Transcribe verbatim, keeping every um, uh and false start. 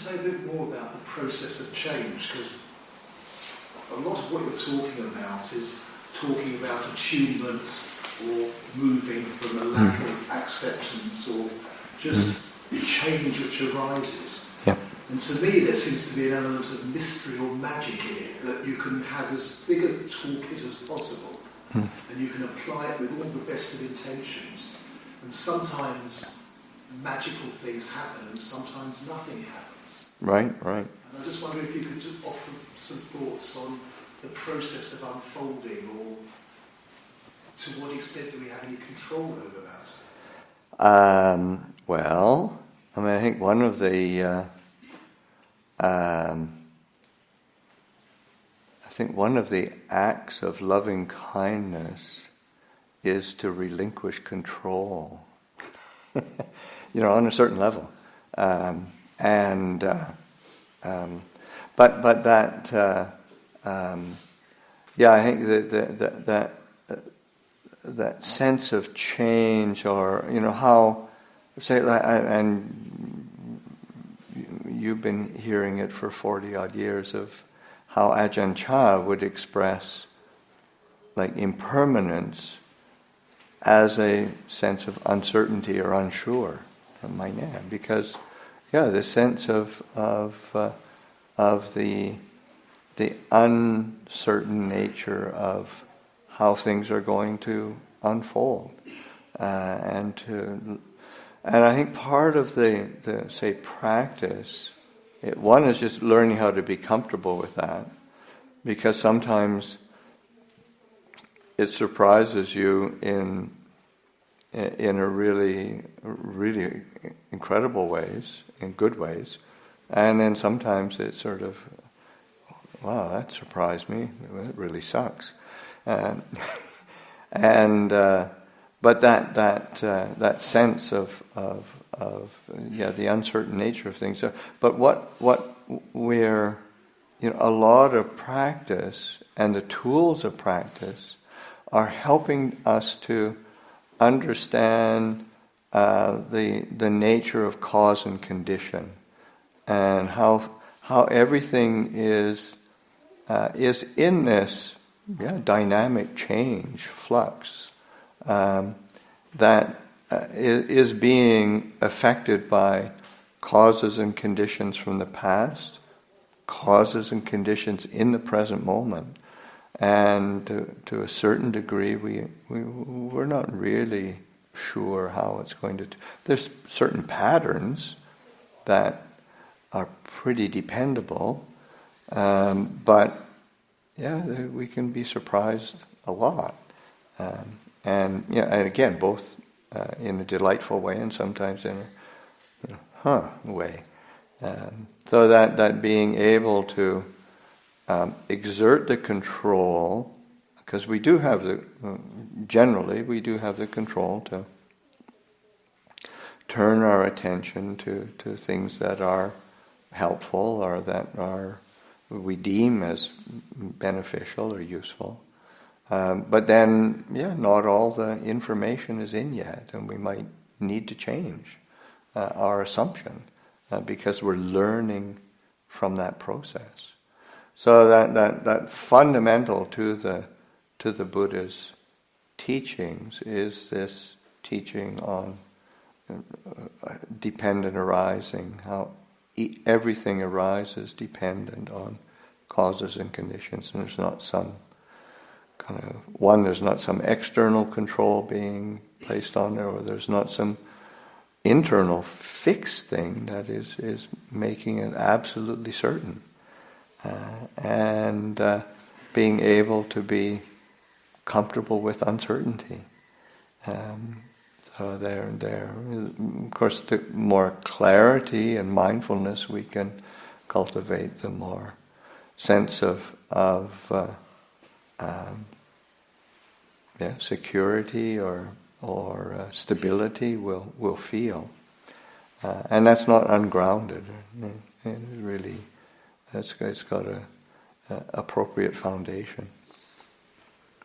say a bit more about the process of change? Because a lot of what you're talking about is talking about attunement or moving from a lack mm. of acceptance or just mm. change which arises. Yeah. And to me there seems to be an element of mystery or magic in it, that you can have as big a toolkit as possible mm. and you can apply it with all the best of intentions. And sometimes magical things happen and sometimes nothing happens. Right, right. And I just wonder if you could just offer some thoughts on the process of unfolding, or to what extent do we have any control over that? Um, well, I mean, I think one of the, uh, um, I think one of the acts of loving kindness is to relinquish control, you know, on a certain level, um, and uh, um, but but that uh, um, yeah, I think that that that that, uh, that sense of change, or you know how say, and you've been hearing it for forty odd years of how Ajahn Chah would express like impermanence as a sense of uncertainty or unsure, because yeah, the sense of of uh, of the the uncertain nature of how things are going to unfold, uh, and to and I think part of the, the say practice, it, one is just learning how to be comfortable with that, because sometimes it surprises you in in a really, really incredible ways, in good ways, and then sometimes it sort of, wow, that surprised me. It really sucks, um, and uh, but that that uh, that sense of of of yeah the uncertain nature of things. So, but what what we're you know a lot of practice and the tools of practice are helping us to understand uh, the the nature of cause and condition, and how how everything is uh, is in this yeah, dynamic change, flux, um, that uh, is being affected by causes and conditions from the past, causes and conditions in the present moment. And to, to a certain degree, we, we, we're not really sure how it's going to... T- There's certain patterns that are pretty dependable, um, but yeah, we can be surprised a lot. Um, and yeah, and again, both uh, in a delightful way and sometimes in a you know, huh way. Um, so that, that being able to Um, exert the control, because we do have the, uh, generally, we do have the control to turn our attention to, to things that are helpful or that are we deem as beneficial or useful. Um, but then, yeah, not all the information is in yet, and we might need to change uh, our assumption uh, because we're learning from that process. So that, that, that fundamental to the to the Buddha's teachings is this teaching on uh, dependent arising, how e- everything arises dependent on causes and conditions, and there's not some kind of one, there's not some external control being placed on there, or there's not some internal fixed thing that is, is making it absolutely certain. Uh, and uh, being able to be comfortable with uncertainty. Um, so there, there, of course, the more clarity and mindfulness we can cultivate, the more sense of of uh, um, yeah, security or or uh, stability we'll we'll feel, uh, and that's not ungrounded. It, it really. It's, it's got a, a appropriate foundation.